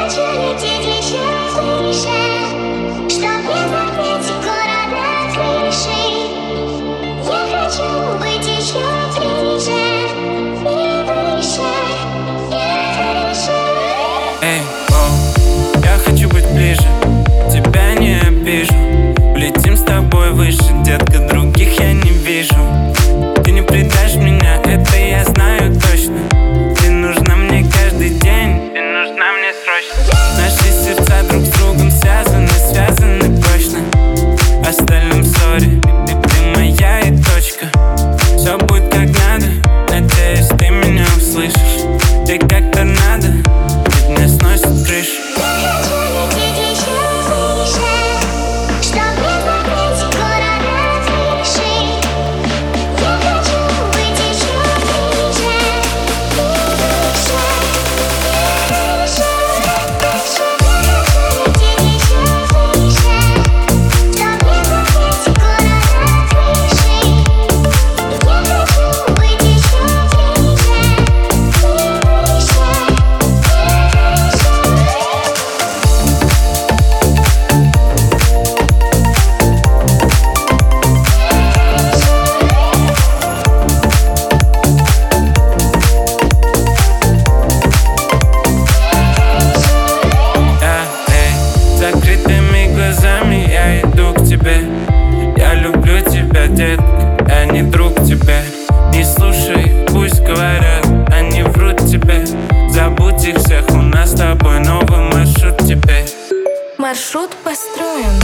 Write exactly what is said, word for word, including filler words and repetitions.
хочу лететь еще выше, чтоб не заметить город над крышей. Я хочу быть еще ближе и выше, и выше. Эй, оу, я хочу быть ближе, тебя не обижу. Улетим с тобой выше, детка, других я не вижу. Ты не предашь меня, это я знаю точно. Ты нужна мне каждый день, ты нужна мне срочно. Наши сердца друг с другом связаны, связаны прочно. Остальным сори, ты, ты моя и точка. Все будет как надо, надеюсь, ты меня услышишь. Ты как торнадо, ведь мне сносит крышу. Я хочу лететь еще выше, чтоб не заметить город над крышей. Я хочу быть еще ближе и выше, и выше, выше. Я хочу лететь еще выше, чтоб не заметить город над крышей. Я хочу быть еще ближе и выше, и выше. Я, эй, закрытыми глазами я иду к тебе. Я люблю тебя, детка, я не друг тебе. Не слушай, пусть говорят, они врут тебе. Забудь их всех, у нас с тобой новый маршрут теперь. Маршрут построен.